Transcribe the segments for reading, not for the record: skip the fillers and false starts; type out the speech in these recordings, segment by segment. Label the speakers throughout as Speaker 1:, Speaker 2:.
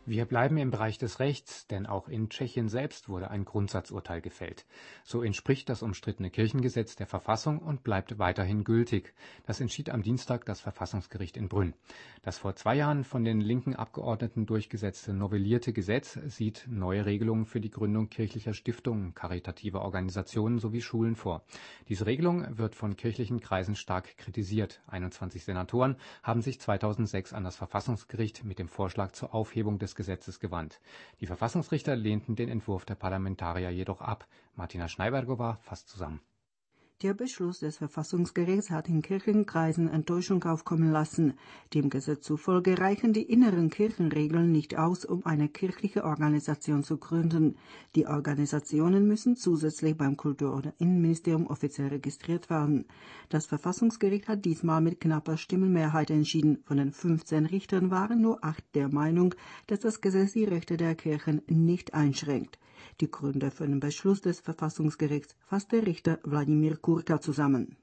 Speaker 1: Wir bleiben im Bereich des Rechts, denn auch in Tschechien selbst wurde ein Grundsatzurteil gefällt. So entspricht das umstrittene Kirchengesetz der Verfassung und bleibt weiterhin gültig. Das entschied am Dienstag das Verfassungsgericht in Brünn. Das vor 2 Jahren von den linken Abgeordneten durchgesetzte novellierte Gesetz sieht neue Regelungen für die Gründung kirchlicher Stiftungen, karitativer Organisationen sowie Schulen vor. Diese Regelung wird von kirchlichen Kreisen stark kritisiert. 21 Senatoren haben sich 2006 an das Verfassungsgericht mit dem Vorschlag zur Aufhebung des Gesetzes gewandt. Die Verfassungsrichter lehnten den Entwurf der Parlamentarier jedoch ab. Martina Schneibergova fasst zusammen.
Speaker 2: Der Beschluss des Verfassungsgerichts hat in Kirchenkreisen Enttäuschung aufkommen lassen. Dem Gesetz zufolge reichen die inneren Kirchenregeln nicht aus, um eine kirchliche Organisation zu gründen. Die Organisationen müssen zusätzlich beim Kultur- oder Innenministerium offiziell registriert werden. Das Verfassungsgericht hat diesmal mit knapper Stimmenmehrheit entschieden. Von den 15 Richtern waren nur 8 der Meinung, dass das Gesetz die Rechte der Kirchen nicht einschränkt. Die Gründe für den Beschluss des Verfassungsgerichts fasst der Richter Vladimír Kurka zusammen.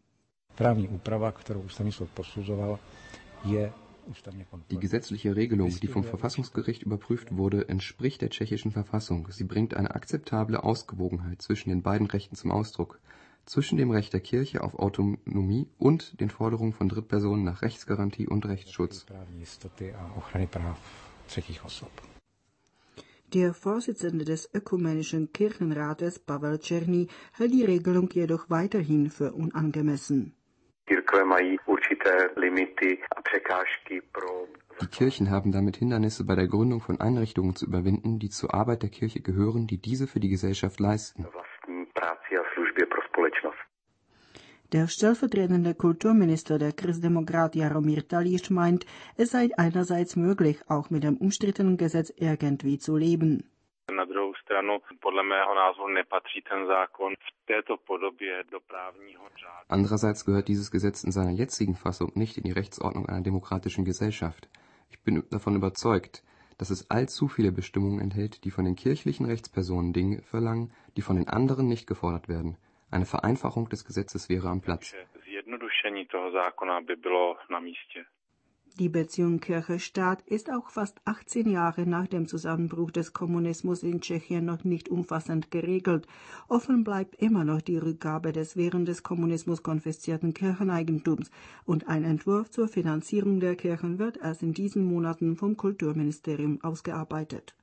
Speaker 3: Die gesetzliche Regelung, die vom Verfassungsgericht überprüft wurde, entspricht der tschechischen Verfassung. Sie bringt eine akzeptable Ausgewogenheit zwischen den beiden Rechten zum Ausdruck, zwischen dem Recht der Kirche auf Autonomie und den Forderungen von Drittpersonen nach Rechtsgarantie und Rechtsschutz.
Speaker 2: Der Vorsitzende des Ökumenischen Kirchenrates, Pavel Černý, hält die Regelung jedoch weiterhin für unangemessen.
Speaker 3: Die Kirchen haben damit Hindernisse bei der Gründung von Einrichtungen zu überwinden, die zur Arbeit der Kirche gehören, die diese für die Gesellschaft leisten.
Speaker 2: Der stellvertretende Kulturminister der Christdemokrat Jaromír Tališ meint, es sei einerseits möglich, auch mit dem umstrittenen Gesetz irgendwie zu leben.
Speaker 3: Andererseits gehört dieses Gesetz in seiner jetzigen Fassung nicht in die Rechtsordnung einer demokratischen Gesellschaft. Ich bin davon überzeugt, dass es allzu viele Bestimmungen enthält, die von den kirchlichen Rechtspersonen Dinge verlangen, die von den anderen nicht gefordert werden. Eine Vereinfachung des Gesetzes wäre am Platz.
Speaker 2: Die Beziehung Kirche-Staat ist auch fast 18 Jahre nach dem Zusammenbruch des Kommunismus in Tschechien noch nicht umfassend geregelt. Offen bleibt immer noch die Rückgabe des während des Kommunismus konfiszierten Kircheneigentums und ein Entwurf zur Finanzierung der Kirchen wird erst in diesen Monaten vom Kulturministerium ausgearbeitet.